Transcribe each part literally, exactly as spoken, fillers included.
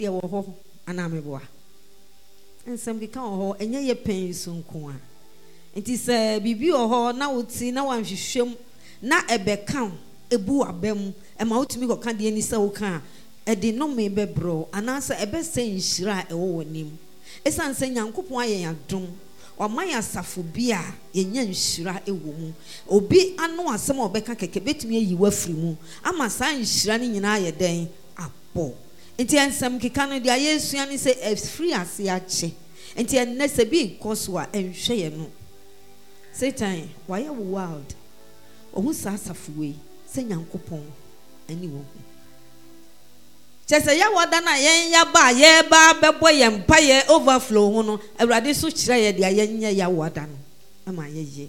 de wo ho ana meboa ensem keka ho enye ye pen so nko a enti se bibi ho na woti na wanhwehwem na ebeka ebu abam e ma wotumi koka de ani se wo ka e de no me bebro ana se ebe se nhira e wo wanim esan se Nyankopon ayen adom Wamaya asafo bi a yenya nhira ewo mu obi ano asem obeka keke betumi ayi wafiri mu ama saa nhira ne nyina ye den apọ enti ensem keka no dia yesua ne se free ase ache enti enne se bi koso a enhwe ye no Satan why are wild ohu saa asafo we se Nyankopon ani wo Chese ya wada na yen ya ba ye ba bebo ye mpa ye overflow ho no awurade so kire ye de yen ya wada no ama ye ye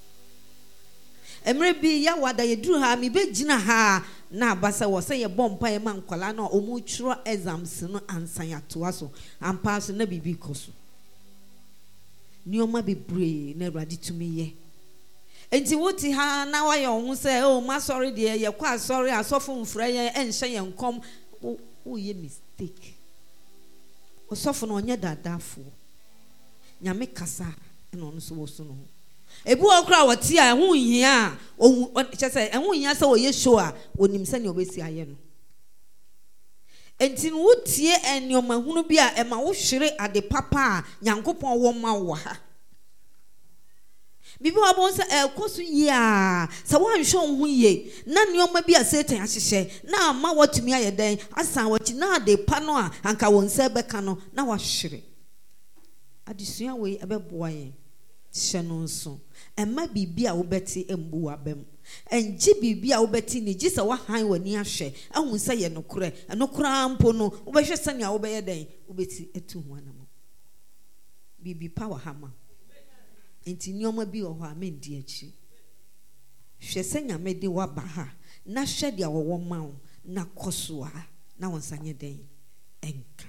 emre bi ya wada ye duru ha mi be gina ha na abasa wo se ye bompa ye man kwala na omu churo exams no ansan ya to aso ampa so na bibi koso ni o ma be brave na awurade tumi ye enti woti ha na wa ye ohun se o ma sorry de ye kwa sorry asofo mfra ye enhye ye nkom Oh, ye mistake. Osofo no onye dadafo. Nyame kasa na ono so woso no. Ebu okra wati a hu hia o chese ehun hia se wo ye show a onim se ne obesi aye no. Enti no wotie enioma hunu bi a ema wo hwere ade papa a Nyankopon wo ma wo ha. Bibi wa bon se e koso yi a se wan hwe hu ye na neoma bi a Satan ahyehye na ama watumi aye den asan wati na de pa no a anka won se beka no na wa hwere adesua we ebeboa ye hye no nso ema bibi a wo beti embu abem enji bibi a wo beti ni gi se wa han wani ahwe ahun se ye nokore enokora ampo no wo be hwe sane a wo be ye den wo beti etu ho anamo bibi power hama enti nyoma bi oho amendi achi hwese nyame de waba ha na hwe de awowo ma na kosoa na wonsanye den enka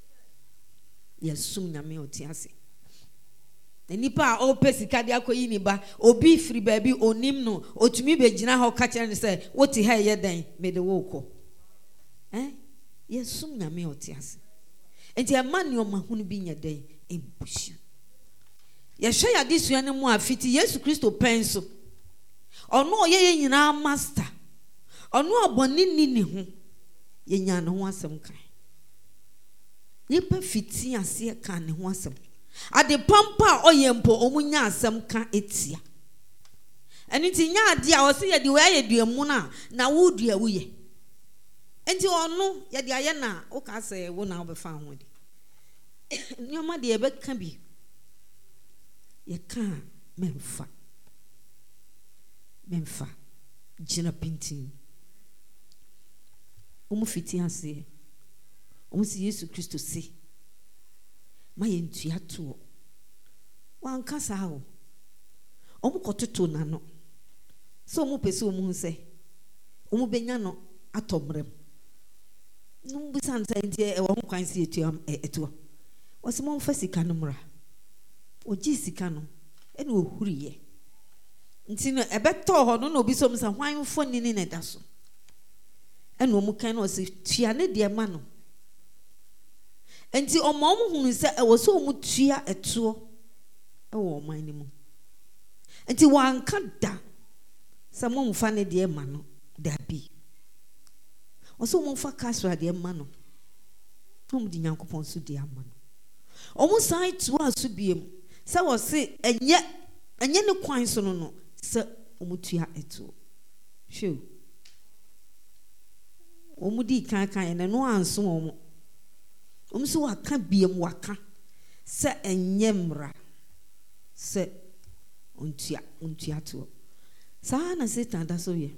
yesum nyame otiase enipa o pesika de akoyi ni ba obi firi ba bi onim no otumi begina ha ka kire ne se woti ha ye den me de wo ko eh yesum nyame otiase enti amani o mahunu bi nya den embushi Yesha ya disua ne mu afiti Yesu Kristo penso ono ye nyina master ono oboni ni ni ho ye nya ne ho asem kan nipa fiti ase kan ne ho asem ade pampa oyempo omunya asem kan etia eni ti nya ade a o se ye de we ye duamu na na wo dua wo ye enti ono ye de aye na wo ka se wo na obefa ho de nyoma de ye be kan bi ye kan memfa memfa jina pintin omu fiti ase omu si Yesu Kristo se ma ye ntua to wan kasa ho omu kototo na no so omu pese omu se omu benya no atomrem no bu sansa ntie e wo kwan si etua etua osimo mfa sika no mra oji sika no ene ohuriye ntino ebeto ho no no obi som sa hwan fo ni ni na daso ene omu kan no se tua ne de ma no enti omo omu hunu se e wo so omu tua eto e wo man ni mu enti wanka da sa mo mfa ne de ma no da bi o so mo mfa kasra de ma no omu di Nyankopon so de ama no omu sai to aso biem se wo se enye enye ne kwan so no no se omutua eto hwe omudi kan kan ne no anso omu omu so waka biem waka se enye mra se ontua ontua to sa na Satan da so ye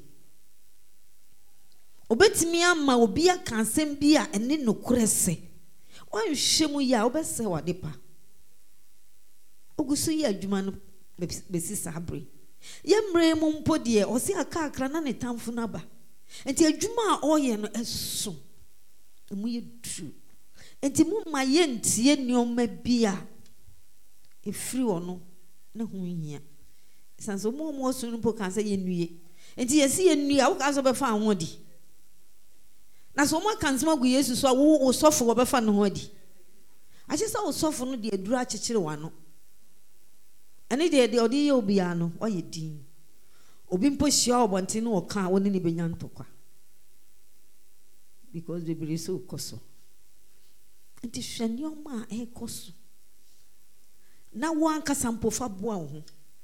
obetimi ama obi aka nsem bi a ene nokure se wan hwemu ya obese wade pa ogusu ya adwuma no besi sabre ye mre mu mpode o se aka akra na ne tamfo na ba enti adwuma a oye no eso emu ye du enti mu ma ye ntie nioma bia efiri ono ne ho hia sanso mu mu osu no po kan se ye nuye enti ye se ye nuye wo ka so be fa ho di na so mo kan sema gu Yesu so wo sofo wo befa no ho adi a che sa wo sofo no de aduru a chekere wano ene de de odi ye obi ano oye din obi mpo hia obonte no oka woni ni benya ntokwa because the believe so koso enti hwani o ma e koso na wan kasampo fa boa ho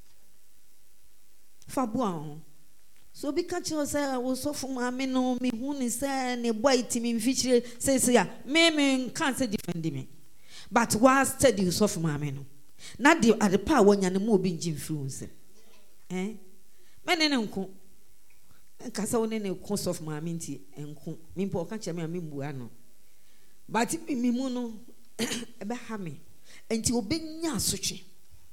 fa boa ho so bi ka che say wo sofo ma me no me hu ni say ne boy itimi mfichire say say ya me me kan say defend me but was steady sofo ma me no na de ade pa wonya ne mo obi njimfiri unse eh me ne ne nko nka sa woni ne ko sofo ma me nti enko me mpo ka che me me mbua no but mi mu no ebe ha me enti obenya asotwe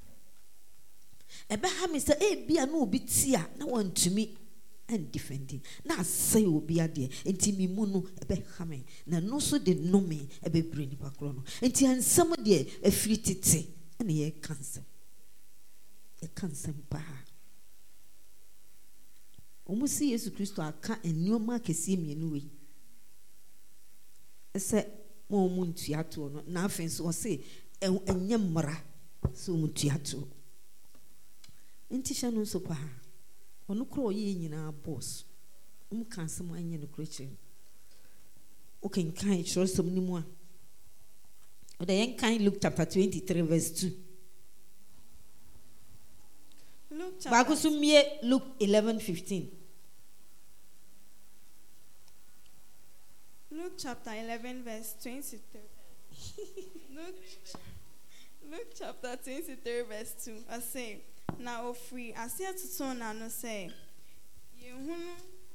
ebe ha me say e bia na obi tia na wantumi and defending na say obi ade enti mi mu no ebe ha me na no so de no me ebe bre ni pakro no enti ansam de afiri tete na ye cancer e cancer pa omusi Yesu Kristo aka enioma kesi mienu we ese mo mu ntuato no na afenso o se enye mmara so mu ntuato enti sha no so pa onu kro ye nyina boss um kan sem anye no kreche o ken kan chro som ni mu a o da yen kan Luke chapter twenty-three verse two Luke chapter ba ko sumie Luke eleven fifteen Luke chapter eleven verse twenty-three Luke Luke chapter twenty-three verse two I say now free asia tutu na no say yehunu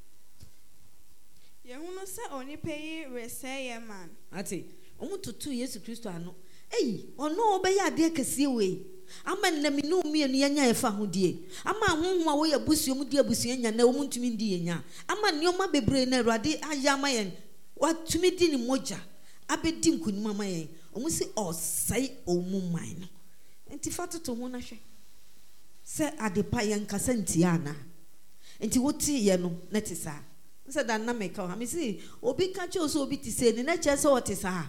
yehunu say oni pay resay man ati omu tutu Yesu Kristo ano ei ono obe ya de kese we ama na minu mienu yanya efa hodie ama honhoma wo ya busuo mu de abusuo nya na omu ntumi ndi yenya ama nioma bebre na Awurade ayama yen watumi di ni moja abedi nkunim ama yen omu si osai omu man no enti fatoto ho na hwe se adepa yen kasa ntia na enti woti ye no na ti sa se da na meka ha me si obi ka che so obi ti se ni na che so oti sa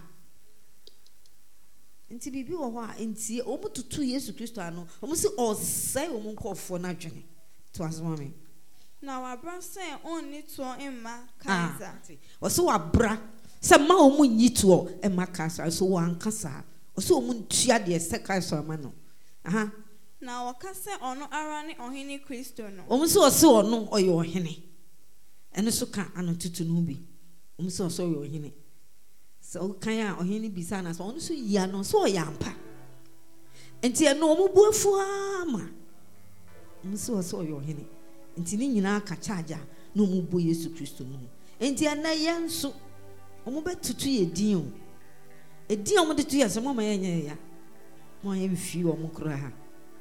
enti bibi wo ho a enti omu tutu Yesu Kristo ano omu si osai omu nkofo na dwene to azoma me na wabra se onni to emma kanza oso wabra se ma omu nyito emma kanza so wankasa oso omu ntua de se kanza ma no aha na wakase ono ara ne ohene Kristo no omu so oso ono oye ohene eno so ka ano tutu no bi omu so oso oye ohene so kan ya ohene bisa na so ono so ya no so oyampa enti eno omu buafu ama omu so oso oye ohene enti ni nyina aka charge na omu bo Yesu Kristo no enti ana yenso omu betutu ye din o edin omu de tu ya so mama yenye ya mo ye mfi omu kra ha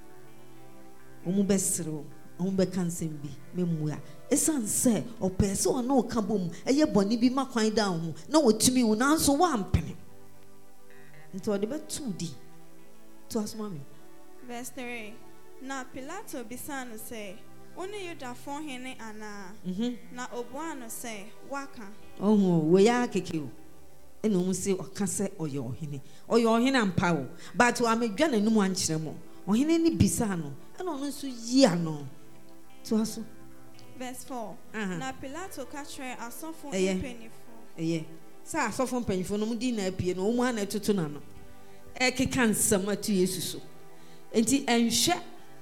omu besro omu be kansem bi memua esanse opese ono ka bom eye boni bi makwan down ho na wotumi wo na so wa mpene enti ode betu di to asoma me verse three na Pilato bisano say Oni yuda fon hene ana mhm na obuano say waka ohu we ya keke o ene omu se oka se oye ohene oye ohene ampa o but o amedwa nanum ankyere mo ohene ni bisa no ene ono so yi ano to aso verse four uh-huh. Na Pilato katre asofo mpanifo eye sa asofo mpanifo no mudi na apie no omu ana tutu na no e keka nsam atu Yesu so enti enhwe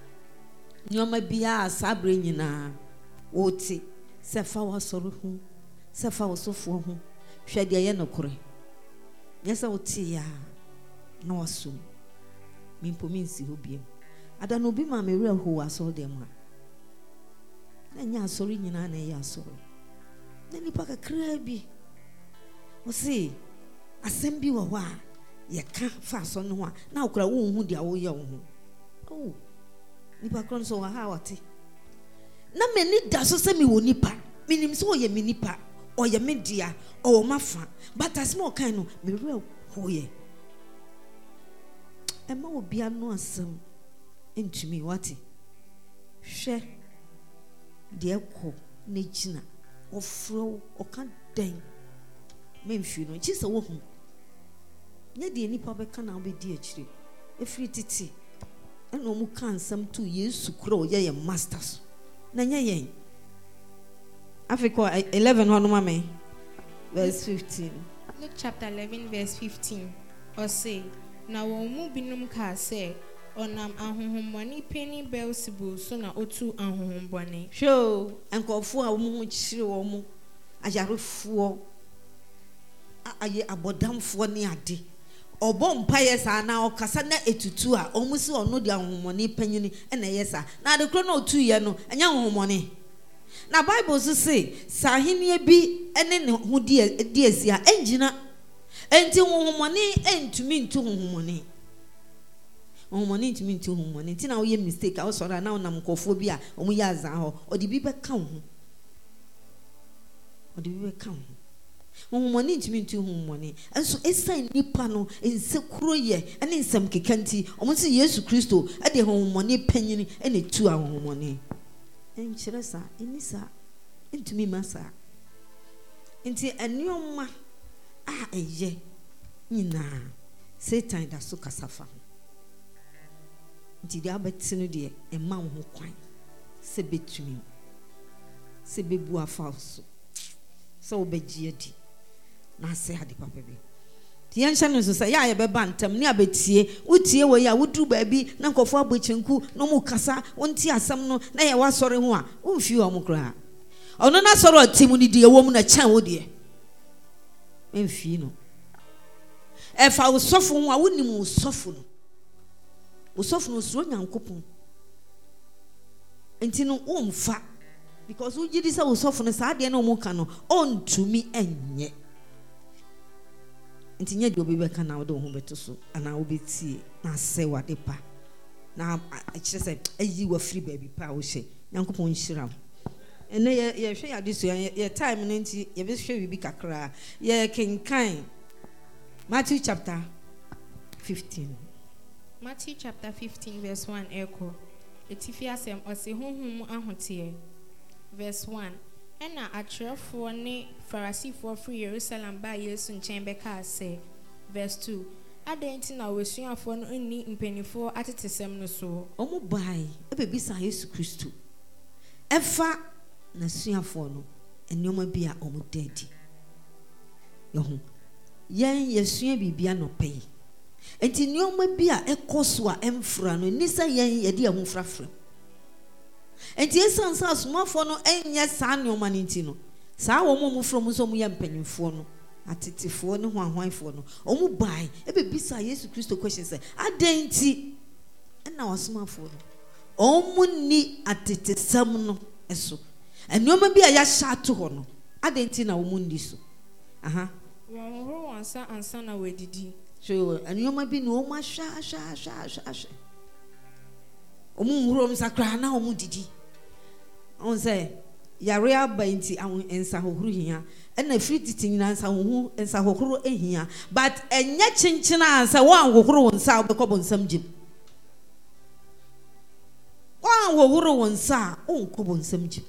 nyoma bia sabre nyina woti sefa wasoro hu sefa wasofo hu hwede ye nokore nyesa woti ya na wasum mimpo minsi hobiem ada no bi ma mewre ho asol dem ha na nya asori nyina na ye asoro na nipa kakra bi o se asem bi wo ho a ye ka fa so no ho a na okura wo hu dia wo ye wo ho oh nipa kron so ha wate na meni da so se mi wo nipa minim so ye mi nipa o ye me dia o mafa but as mo kan no me re ho ye e ma obi anu asem entumi wate hwe de ko ne gina ofro o kan den memfi no chi se wo hu nye de nipa be kana be di akire efiri titi eno mu kan sam to Yesu kro ye ye masters na nye yen Africa eleven hono mame verse fifteen. Luke chapter eleven verse fifteen or say na wo mu binum ka say onam ahohommoni penny Beelzebul so na otu ahohombone show enkofo a wo mu chire wo mu ayarefo aye abodamfo ne ade obo mpaye sa na okasa na etutu a omusi ono de ahohommoni panyini na yesa na de kro na otu ye no enya ahohommoni na Bible so say sahenie bi ene ne ho di di asia engina enti ahohommoni entumi ntu ahohommoni ahohommoni ntumi ntu ahohommoni ti na wo ye mistake a wo so na onam kofo bi a omu ya azan ho odi bi be ka ho odi bi be ka ho ahohommoni ntumi ntu ahohommoni enso esan nipa no ensekuro ye ene nsam kekanti omu se Yesu Kristo e de ahohommoni panyini ene tu ahohommoni enkyere sa enisa entumi masa enti enioma a eye nyina Satan da so kasafa enti dia betinu de ema wo kwan se betumi se bebu afaso so obegie di na se ade papa bi ti yan no so say ya ye beba ntam ne abetie wotie wo ya woduru ba bi na nkofo abochenku no mu kasa wonti asam no na ye wasore ho a wonfi wo mu kra ono na soro atimu ni de wo mu na chan wo de emfi no e fa usofo ho a wonim usofo no usofo no suro nyankopon enti no womfa because wo gidi sa usofo no sa de na wo ka no ontumi enye enti nya de obi be ka na wo de ho beto so ana wo betie na se wade pa na a kire se ayi wa free baby pa wo hye nyankopon nhira ene ye ye hwe ya de so ye time no enti ye be hwe bibi kakra ye kenkan Matthew chapter fifteen. Matthew chapter fifteen verse one echo etifia sem ose honhum ahotie verse one ena atrefo ne Pharisee free Jerusalem ba Yesu nchen beka say verse two adenti na wesuafo no nni mpanifo atetesem no so omo bai ebebisa Yesu Kristo efa na suafo no enioma bia omo dedi yo ho yen yesua bibia no pay enti enioma bia ekoso a emfra no nisa yen yede ehun frafra enti esansa asumafo no enye saa enioma ninti no saa wo mo from so mo ya mpanyimfo no atetifo ne ho ahwanfo no omo bai ebebisa Yesu Kristo question say adenti na wasumafo no omo ni atetesam no eso enioma bia ya shato ho no adenti na omo ndi so aha won ho wansa ansa na wedidi so enioma bi no omo sha sha sha sha omo nwuro msakra na omo didi on say yare abanti awon ensa hohuru hia na free titin na ensa hohu ensa hohuru ehia but enya chinchina ansa wan hohuru wonsa obekọ nsam jim wan hohuru wonsa onko bonsam jim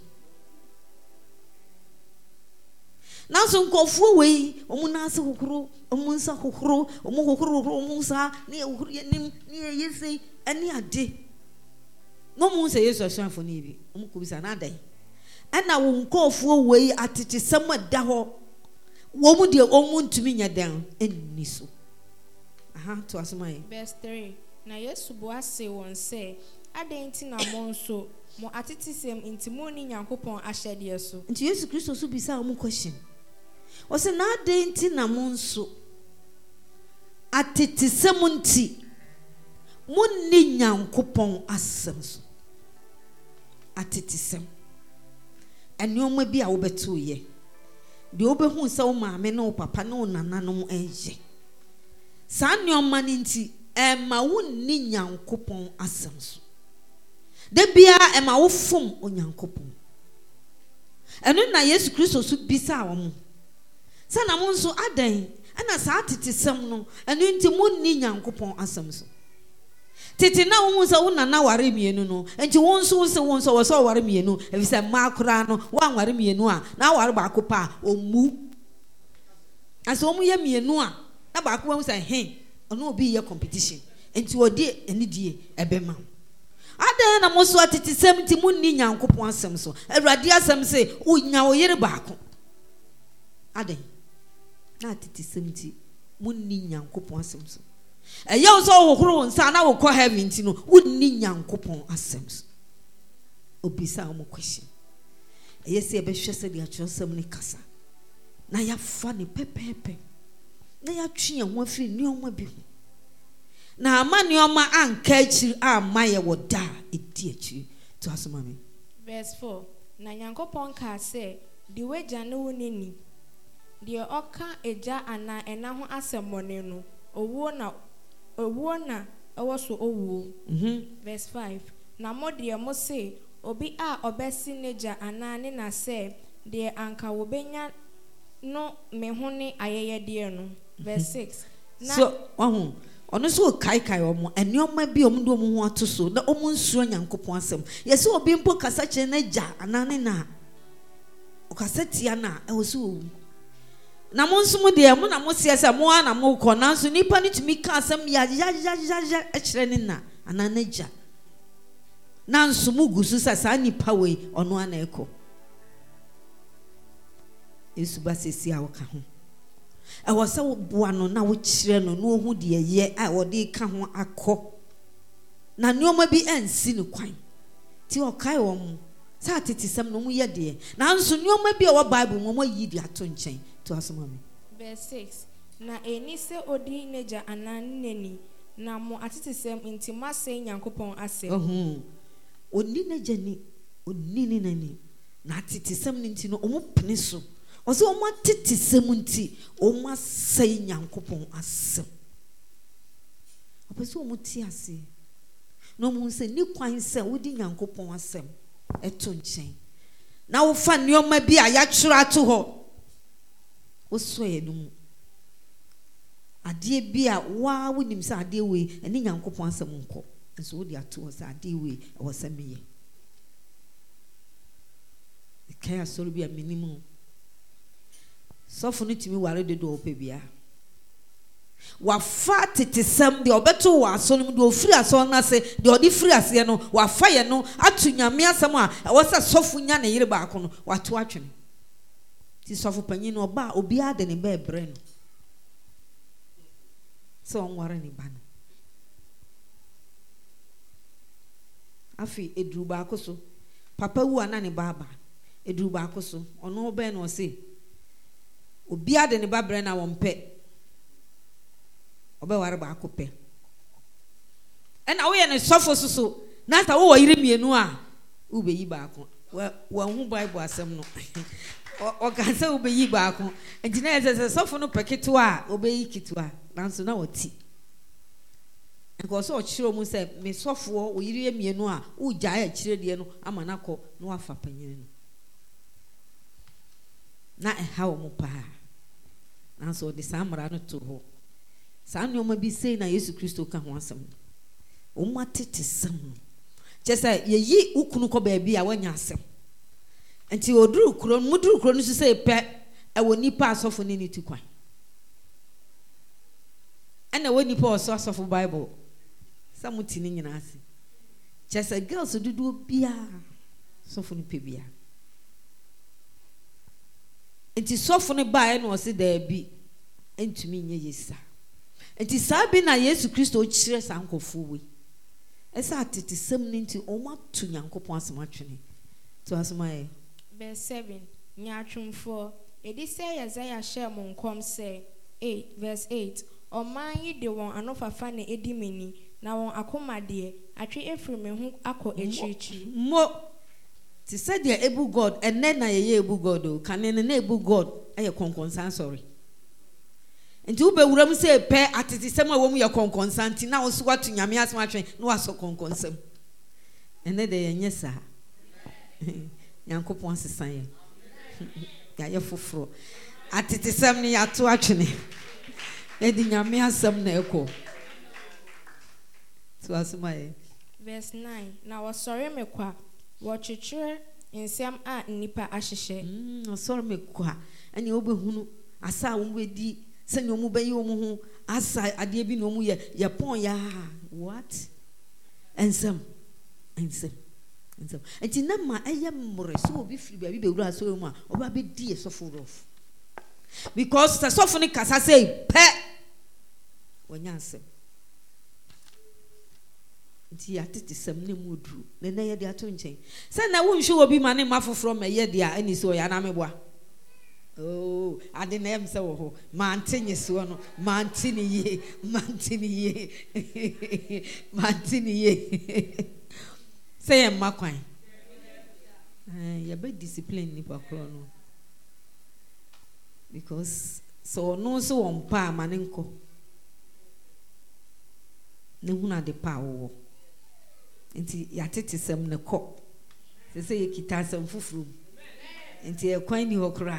na so nkofo wei omu na ase hohuru omu nsa hohuru omu hohuru omu nsa ne hohuru nim ne yesi ani ade no mu se Yesu asanfo ni bi omu ko bisa na dai ana wo nkofo wei atete samada ho wo mu de omu ntumi nya dan enni so aha to asomai verse three na Yesu bo ase won se adenti na mo nso mo atete sem intimo ni Nyankopon ahyede so nti Yesu Kristo so bisa omu question o se na adenti na mo nso atete sem nti mo ni Nyankopon asem so atete sem enioma bi a wo beto ye de obehu se wo maame na wo papa na wo nananom enye sa enioma ninti e ma wo ni Nyankopon asem so de bia e ma wo fom onyankopon eno na Yesu Kristo so bisa wo mo sa na mo nso adan ana sa atete sem no eno nti mo ni Nyankopon asem so tete na wo nso wo nana ware mienu no enti wo nso wo nso wo nso wo so ware mienu efise ma kura no wa ware mienu a na ware ba ko pa omu As omu ye mienu a na ba ko wan say hen ono obi ye competition enti odi enidie ebema adan na mo so atete sem ti munni nyankopon asem so awurade asem say unya wo yere baako adan na atete sem ti munni nyankopon asem so eye wo so hohoro nsa na wo kɔ heaven ti no unni nyankopon asem so obisa mo question eye se ebe hwɛ se dia kyerɛsɛm ne kasa na ya fa ne pepepe na ya twe ho afiri nioma bi ho na ama nioma anka akiri ama ye woda edi akiri to asoma me. Verse four. Na nyankopon ka se di weja ne wonini de oka eja ana ena ho asemmone no owo na owo na ewo so owo. Mhm. Verse five. Na mo de mo se obi a obesi neja ana ne na se de anka wo benya no me ho ne ayeye de no. Verse six. Na so ohun ono so kai kai omo enioma bi omo do mo ho ato so na omo nsuo nyankopon asem yesi obi mpo kasa kye na ja ana ne na o kasa tia na e wo so na mo nso mo de mo na mo se se mo ana mo kɔ na so nipa ni tumi ka asem ya ya ya ya e kyerɛ ne na ana ne ja na nso mu gusu sa sa nipa we ono ana ekɔ esu ba sesi a wo ka ho e wo se wo boa no na wo kyerɛ no no hu de ye a wo de ka ho akɔ na nneoma bi ansi ne kwan ti o kai wo mo sa tete sem no mu ye de na nso nneoma bi a wo bible mo mo yi di ato nkyɛn to asoma me. Verse six. Na eni se odi neja ananeni na mo atete sem nti mase nyankopon asem. Ohun oni neja ni oni ni nani na atete sem nti no omo pene so oso omo atete sem nti omo asai nyankopon asem opeso omo ti ase no mo se ni kwan se wodi nyankopon asem eto nkyɛn na wo fa nneoma bi a ya twere ato ho oso ye no mu ade bi a wa wonim se ade we ene nyankopon asem nko nso wo di ato se ade we e wo se meye e kai asori bi a minimum sofo no timi ware de do ope bia wa fa tete sam de obeto wa aso no de ofiri aso na se de odi firi ase no wa fa ye no atu nyame asam a e wo se sofo nya ne yire baako no wa to atwene ti sofo panyin no ba obi ade ne ba ebre no so onware ni ba no afi eduru baako so papa wu ana ne baba eduru baako so ono obe no se obi ade ne ba bre na wonpe obe ware baako pe ena wo ye ne sofo soso na ta wo yire mienu a wo be yi baako wa hu bible asem no o kan se wo be yi baako enti na ye se sofo no peketo a obe yi kitwa nanso na woti enko so o kire mu se me sofo wo yire mienu a wo gya ya kire de no ama na kɔ na wa fa panyin no na e ha wo mu pa nanso de samra no to ho sa nneoma bi sei na Yesu Kristo ka ho asem o matete sam kyesa ye yi ukunu kɔ ba bi a wanya asem enti oduru kuro muduru kuro no so sei pe e wo nipa asofo ne ni tukwan ana wo nipa oso asofo bible samuti ni nyina ase kyesa girls dudu bia sofo no pe bia enti sofo ne ba e no se da bi entumi nye yesa enti sabi na Yesu Kristo o kire sankofo we esa atete sem nti o ma tu nyankopon asema twene to asema e. Verse seven. Nyatwumfo edi se Yesaya share mo nkom se eight. Verse eight. Oman yi de won anofafa na edi meni na won akomade atwe efiri me hu akọ echichi mo ti said the able God enne na ye able God o kanene na able God aye konkonsan sorry enti ube wuram se pe atete sem a wo mu ye konkonsan ti na wo so watu nyame asem atwen na waso konkonsam enne de ye nyesa yankopon sesan ye ya ye foforo atete sem ni ya to atwene edi nyame asem na ekọ to asema ye. Verse nine. Na wasore me kwa wo chichire nsem a nipa ahyehye mm wasore me kwa ani obehunu asa wo wedi se nyomu be yi wo ho asa ade bi no mu ye ye pon ya what ensem ensem ensem enti na ma eye mmore so obi firi ba bi be wura so mu a oba be die sofo rof because the sofo ni kasa say pe wonya nsem enti atete sem ne mu duru na na ye de ato nchen se na wo nhwe obi ma ne mafoforo ma ye de a ani so ya na meboa. Oh, I didn't have so Mantini Suono, Mantini, Mantini, Mantini. Say, Maquine. You're very disciplined, Nipacrono. Because so no so on pa maninko. Nehuna de power. Inti yatete sem ne ko. They say you kita sem fufuru. Inti e kwan ni hokra.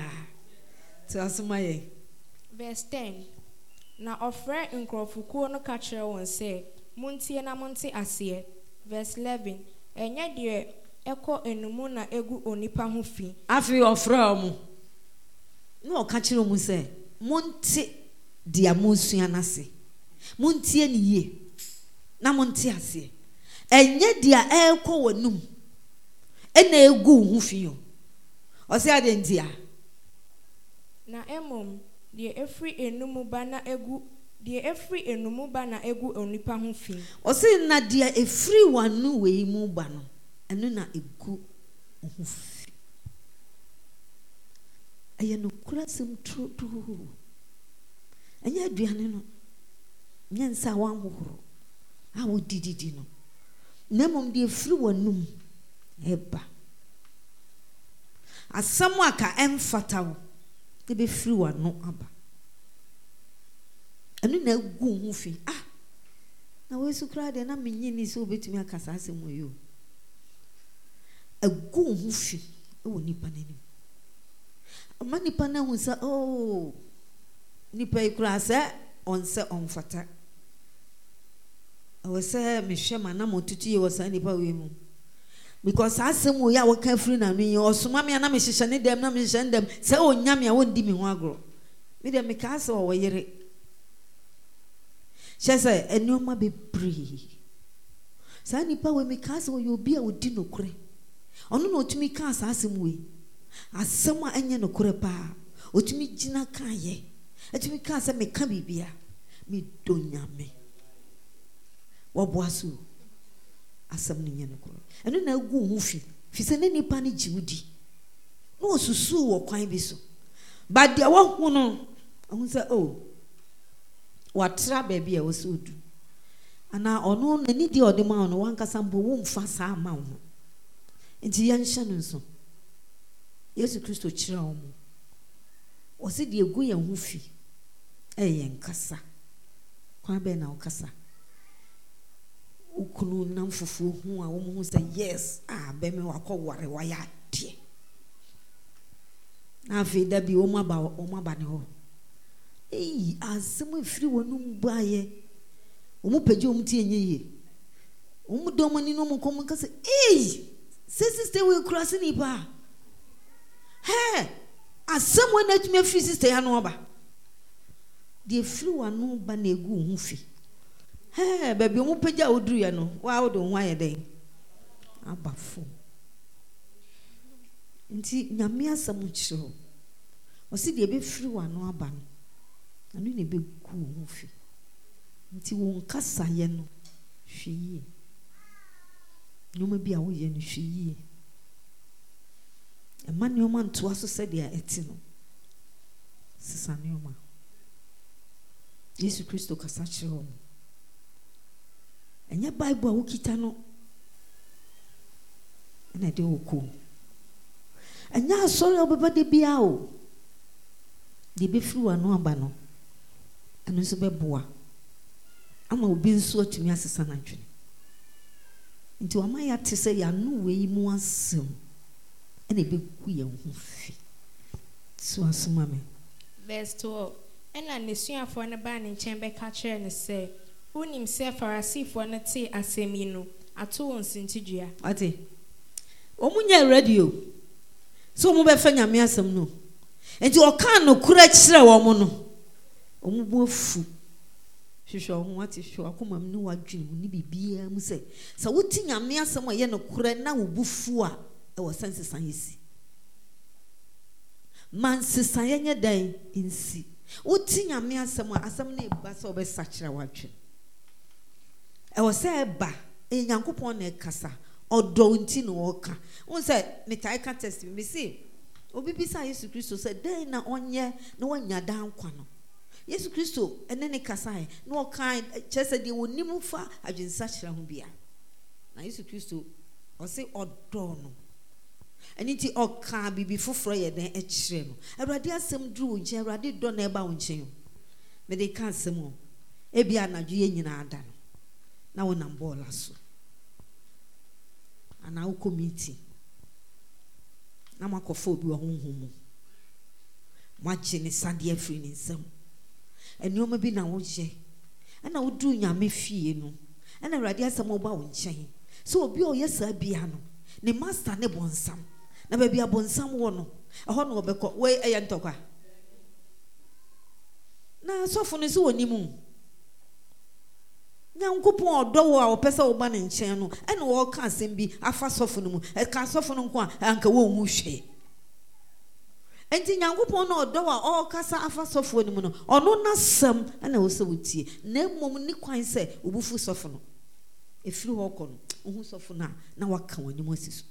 Verse ten. Na offer nkrofukuo no ka kire won se muntie na monte ase. Verse eleven. Enye de eko enumu na egu onipa ho fi. Afi offer omo. No ka kire mu se monte dia monsua na se. Muntie ni ye. Na monte ase. Enye dia eko wonum. Ena egu ho fi yo. O se ade ntia. Na emom de efri enumu ba na egu de efri enumu ba na egu onipa ho fi. O se na de efri wanu we mu ba no enu na egu ho fi. Aye no kura sem tro tro. Anya aduane no nyansa wan hohoro a wo dididi no. Na emom de efri wanum eba. Asamu aka emfata wo te be free one no aba anu na gu hu fi ah na we su kra de na menyi ni so betumi akasa asem yo agu hu fi e wo nipa nanim ama nipa na hu sa oh nipa ikra sa on se on fata awe se me hwema na motutu ye wo sa nipa we mu because asem wo ya wo ka free na no osoma me na me hyehyɛ ne dem na me hyehyɛ dem sɛ onya me a wo ndi me ho agro me dem me ka sɛ wo yere hyɛ sɛ enioma be bree sa nipa we me ka sɛ wo obi a odi nokore ɔno na otumi ka asa asem we asem a enye nokore pa otumi gina ka ye etumi ka sɛ me ka bibia me donya me wo boaso asem ni nye nokore eno na gu hu fi fi se ne nipa ne jiwudi no osusu wo kwan bi so but dia wo hu no hu se oh watra baby e wo se odu ana ono na ni di odema ono wanka sambo wo mfa sa ma wo nti ya nhya no nso Yesu Kristo kira wo mo wo se di egu ya hu fi e ye nkasa kwa be na okasa ukunu nam fufu hu a wo mu say yes ah be me wakọ ware wa ya de na fe da bi wo ma ba wo ma ba ne ho eh asem afiri wonum baaye wo mu page wo mu tie nyeye wo mu do mani no mu kom ka say eh se sister we cross ni ba he asem wo na tumi afiri sister ya no ba de afiri wanu ba na egu hu fi. Hey, baby, you pay your do you know? Wow, don't why a day. Abafo. Nti nyamia samuchiro. Osi de be free one no aba no. Anu ne be gu ho fi. Nti won kasa ye no hwie. Nyoma bi a wo ye no hwie. E ma nyoma nto aso se de a eti no. Sisa nyoma. Yesu Kristo kasa chiro. Enya Bible a wukita no na de oku enya asori obeba de bia o de be firi wa no aba no anu so beboa ama obi nso atumi asesa na dwene nti o ma ya te se ya no we mu asem ena be ku ye hu fi so asoma me. Verse twelve. Ena nesuafo ne ba ne nchen be ka kire ne se unim se Farisifo na te asem yi no ato won sintidua ate omunya radio so mu be fa nyame asem no enti oka no kura kyerɛ wo mo no omu bu afu hwehwɛ ho ate hwɛ akoma mu ne wadwene mu ne bibia mu sɛ sɛ woti nyame asɛm a yɛ no kura na wo bu fu a e wo sense san yesi man sesan yɛ dan nsi woti nyame asɛm a asɛm na eba sɛ obɛsa kyerɛ wadwene e wo sɛ eba e nyankopɔn na ekasa ɔdɔ nti no ɔka wo sɛ metai ka test me say obi bisa Yesu Kristo sɛ dan na ɔnyɛ na wanya dan kwa no Yesu Kristo ene ne kasae na ɔkan kyerɛ de wonim fa adwensa kyerɛ ho bia na Yesu Kristo ɔse ɔdɔ no ɛni ti ɔka bibi foforo yɛ den ɛkyerɛ no Awurade asɛm duru nkyɛn Awurade dɔ na ɛba wo nkyɛn me de ka asɛm o ebi anadwo yɛ nyina ada no na wo nam bɔɔla so ana wo committee na makɔfo obi wɔ honhom mu magye ne sade afiri ne nsam enioma bi na woje ana wodu nyame fie no ana Awurade asɛm oba wo nkyɛn so obi o yesa bia no ne master ne bonsam na ba bia bonsam wo no ɛhɔ no obɛkɔ we ɛyɛ ntɔkwa na sɔfo no so woni mu nyankopɔn ɔdɔ wo a opɛ sɛ wo ba ne nkyɛn no ɛna wo ka asɛm bi afa sɔfo no mu ɛka sɔfo no nko a anka wo hu hwɛ enti nyankopɔn na ɔdɔ a ɔkasa afa sɔfo no mu no ɔno na sam ana wo sɛ wotie na mmom ni kwan sɛ obufu sɔfo no efiri hɔ kɔ no ohu sɔfo na na waka wani mu asiso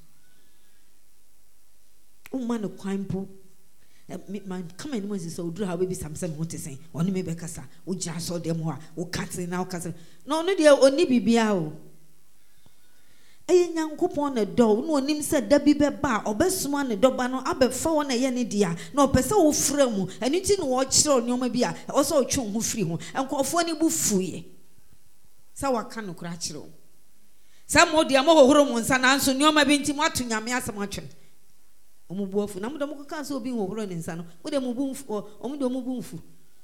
umma no kwan po man kama ni mu asiso oduru ha bebi samsam ho tesen ɔne me bɛkasa wo gya so dem ho a wo kate na wo kase na ɔno de oni bibia o eye nyankopɔn na dɔ no onim sɛ da bi bɛba ɔbɛsoma ne dɔba no abɛfa wɔ na yɛ ne dia na ɔpɛ sɛ wo frɛ mu ɛni ti no wɔ kyerɛ onioma bi a ɔsɛ ɔtwe ho firi ho ɛnkɔfo ne bu fuye sɛ waka no kura kyerɛ wo sɛ mo de mo hohoro mo nsa na nso onioma bi nti mo ato nyame asɛm atwe omu bu afu na mo de mo ka sɛ obi hohoro ne nsa no mo de mo bu omu de mo bu mfu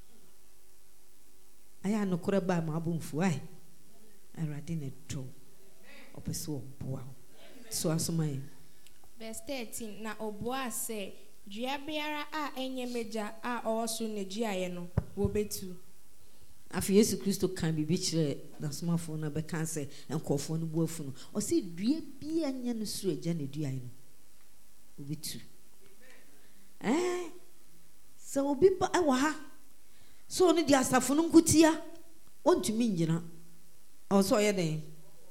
aya no kura ba ma bu mfu ai Awurade ne dɔ opeso boa so asomai verse thirteen na oboa se dua biara a enye meja a owoso ne duaye no wo betu afi Yesu Kristo kan bibi kire na somafo na be kan se enkofo no boafu no o se dua bi anya no suro eja ne duaye no wo betu eh so obi ba e wa ha so no di asafo no nkutia ontumi ngina o so ye den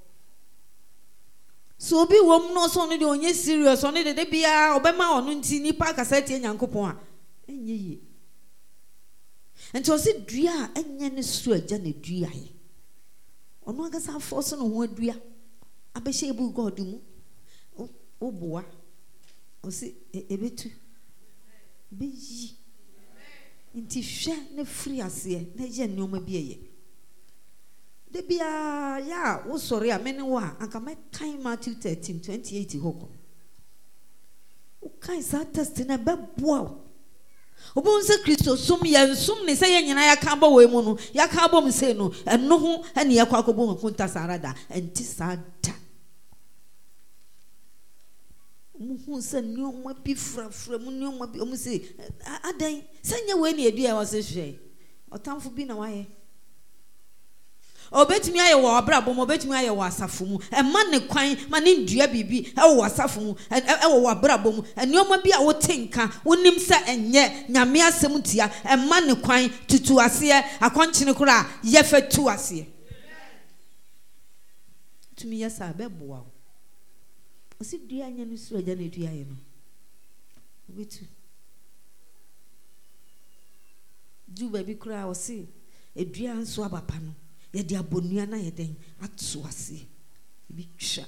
so obi wom no so no de onye serious on de de bia obema ono nti nipa kasa tie nyankopon a enye yi enti o se dua enye ne so agya na dua ye ono agasa force no ho adua abehye ebu god mu o boa o se ebetu be yi nti hwe ne free ase na ye nneoma bi eye de bia ya wo sori a mene wa anka me kan Matthew thirteen twenty-eight hoko o kan sa test na beboa obon se Kristo sum ya nsum ne se ye nyina ya kan bo we mu no ya kan bo mu se no eno ho ene ya kwa kobo nkunta sarada enti sada mu hu se nneoma bi frafra mu nneoma bi o mu se adan se nya we ne edua wa se hwe otamfo bi na waye obetumi aye wo abrabo mo obetumi aye wo asafo mu e ma ne kwan ma ne ndua bibi e wo asafo mu e wo abrabo mu enioma bi a wo tenka wonim se enye nyame asem tia e ma ne kwan tutu ase akwankyene kora ye fatu ase tumi yesa beboa o si dua anya no suro agya na dua ye no obetu du baby kora o si edua nso abapa no ye dia bonua na ye den atso ase bi twa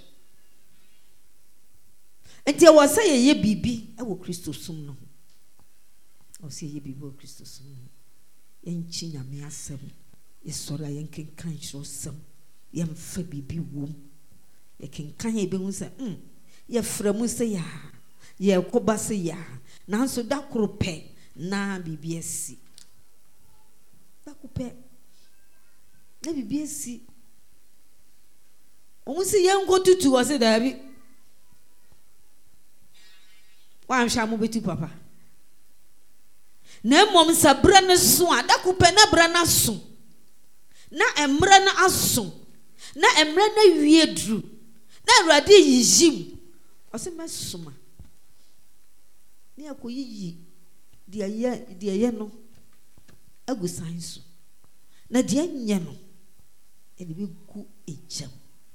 enti e wasa ye ye bibi e wo Kristo sum no o se ye bibi wo Kristo sum no ye nchi nyame asem ye sori ye nkenkan hiro sem ye mfa bibi wom ye kenkan ye be hu se mm ye framu se ya ye koba se ya nanso da krope na bibi asi da kope na bibi esi omu si ye nko tutu o se da bi wa nhwa mo betu papa na mom sabra ne so a da kupe na bra na so na emra na aso na emra na wie dru na awurade yijim ose mesoma ne akoyiyi de aye de aye no agusan so na de anye no ele be gu ejam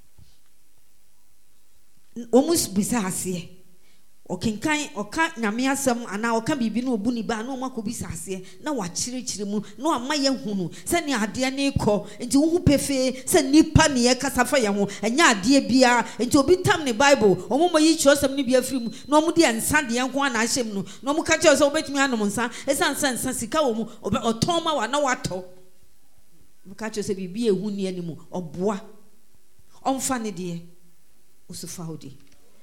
omus bisa ase okenkan oka nyame asem ana oka bibi no obu ni ba na omako bisa ase na wa kirikiri mu na ama ye hunu se ne ade ne ko enti wo hu pefe se nipa ne ye kasafa ye ho enya ade bia enti obi tam ne bible omo yi kyosem ne bia firi mu na omo de ensa de enko na ahyem no na omo ka kye so obetumi anom nsa esan san nsa sika wo mu oton ma wa na wato mo ka kye se bibi ehu ne animu oboa omfa ne de usufa odi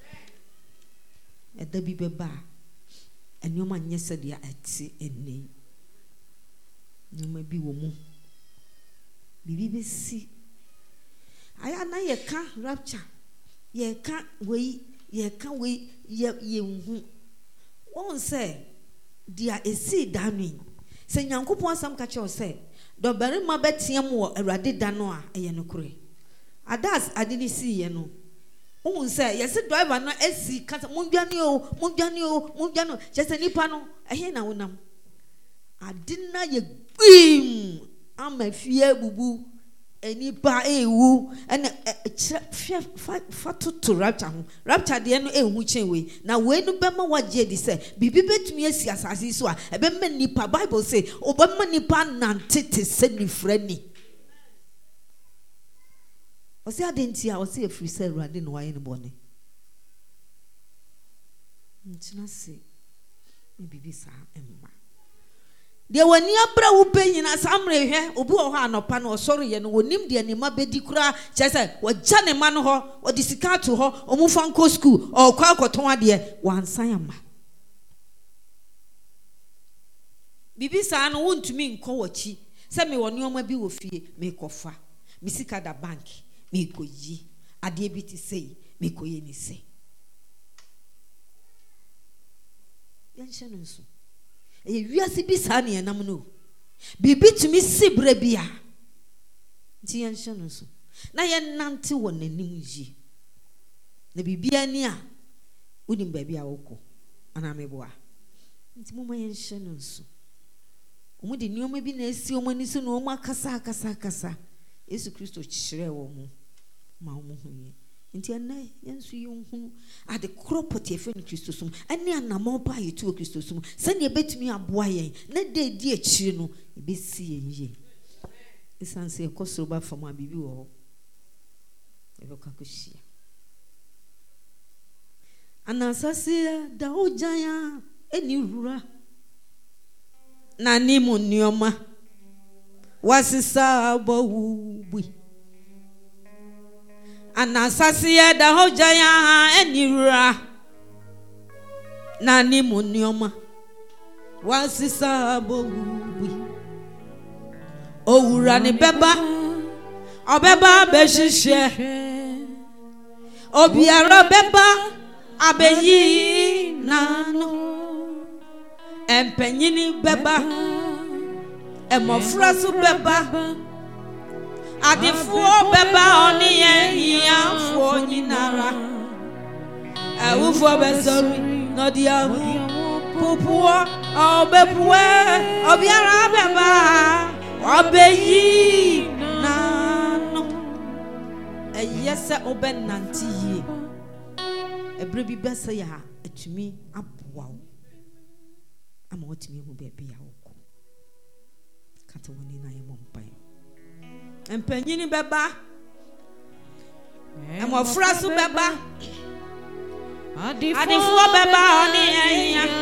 eda bi beba enyoma nyese dia ati eni nyoma bi wo mu bibi besi aya na ye ka rapture ye ka we ye ka we ye ye hu won say dia esi danwi se nyankopon asam ka che o say do bere ma betiam wo awurade da no a eye no kure adas adini si ye no un say yes driver no esi kasa munduane o munduane o munduane just nipa no ehe na wonam adina ye gbim amafie bubu enipa ewu ene fatu to rapture ho rapture de no ehu chenwe na we no bema waje di say bibi betumi esi asase so a ebe ma nipa bible say obema nipa nantete se nifrani Osi adentia osi efiri se Awurade no waye ne bone. Ntina se me bibi sa emma. De wani abra wo penyina samre hwe obi wo ha anopa no osoro ye no wonim de anima bedi kura chese wagya ne ma no ho odi sika to ho omufa nko school o kwa akoton ade wansan ama. Bibi sa no wontumi nko wachi se me woni oma bi wo fie me kofa me sika da bank me koyi ade bi ti sei me koyi ni sei yanhye no nso e wiase bi sa ne enam no bibi tumi sibra bia nti yanhye no nso na ye nante wo nanim yi na bibi ani a unim ba bia woko ana meboa nti mo ma yanhye no nso omo de nioma bi na esi omo ni so no omo akasa akasa akasa Yesu Kristo kyerɛ wo mu ma wo hu ye nti anai yensu yi hu ade kropoti efe no Kristo sum ane anamo pa yetu o Kristo sum se ne betumi aboa yen na de di akiri no ebesi yen ye esanse ekosoro ba fama bibi wo ebe kakoshia anasase da ojanya eni rura na ni mu nioma wasisa bowubi anasase da hojaya enira na ni munioma wasisa bowubi owura ni beba obeba beshishe obiara beba abeyi nano empenyini beba emofra su beba adifuo beba oni ye yanfo nyinara awufo besori no dia pupuo obepuwe obiara beba obeyi nano eyese obenanti yi ebre bi besa ya atumi aboa ama otumi hu bebe ya woko kata woni na ye mompai empanyini beba emofra su beba adifuo beba oni